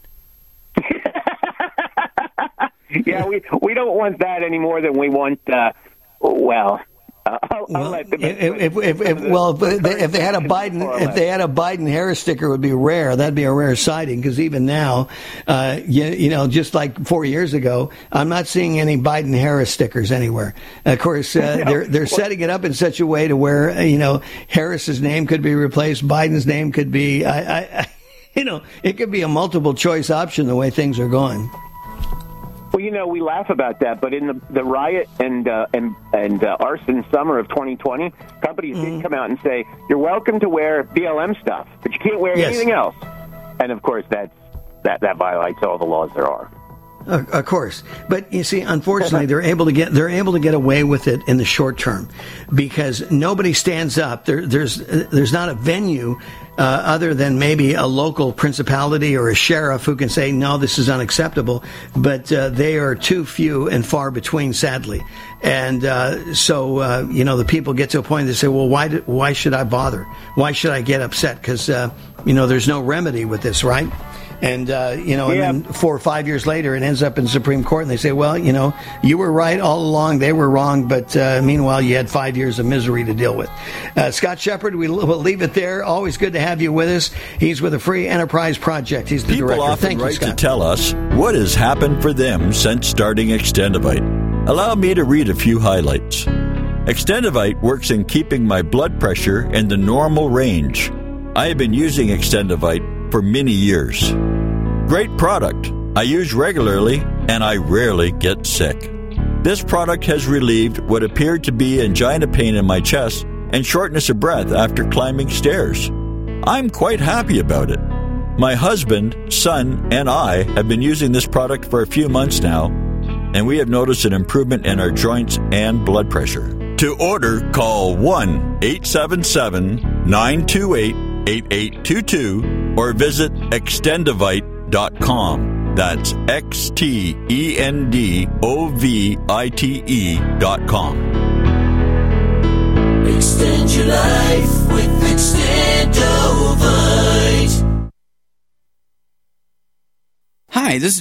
Yeah, we we don't want that any more than we want. Uh, well, uh, I'll, well, I'll let the, if, if, if, if, well, if they, if they had a Biden, if they had a Biden Harris sticker, it would be rare. That'd be a rare sighting, because even now, uh, you, you know, just like four years ago, I'm not seeing any Biden Harris stickers anywhere. Of course, uh, they're they're setting it up in such a way to where, you know, Harris's name could be replaced, Biden's name could be, I, I, I you know, it could be a multiple choice option the way things are going. Well, you know, we laugh about that, but in the, the riot and uh, and and uh, arson summer of twenty twenty, companies mm-hmm. did come out and say, you're welcome to wear B L M stuff, but you can't wear yes. anything else. And, of course, that's, that, that violates all the laws there are. Uh, of course, but you see, unfortunately, they're able to get they're able to get away with it in the short term, because nobody stands up. There, there's there's not a venue uh, other than maybe a local principality or a sheriff who can say no, this is unacceptable. But uh, they are too few and far between, sadly. And uh, so uh, you know, the people get to a point they say, well, why do, why should I bother? Why should I get upset? Because uh, you know, there's no remedy with this, right? And, uh, you know, yeah. and then four or five years later, it ends up in Supreme Court, and they say, well, you know, you were right all along, they were wrong, but uh, meanwhile, you had five years of misery to deal with. Uh, Scott Shepard, we will leave it there. Always good to have you with us. He's with the Free Enterprise Project. He's the People director. often Thank you, write Scott. to tell us what has happened for them since starting Extendivite. Allow me to read a few highlights. Extendivite works in keeping my blood pressure in the normal range. I have been using Extendivite for many years. Great product. I use regularly, and I rarely get sick. This product has relieved what appeared to be angina pain in my chest and shortness of breath after climbing stairs. I'm quite happy about it. My husband, son, and I have been using this product for a few months now, and we have noticed an improvement in our joints and blood pressure. To order, call one eight seven seven, nine two eight, eight eight two two or visit extendovite dot com. That's X T E N D O V I T E dot com. Extend your life with Extendovite. Hi, this is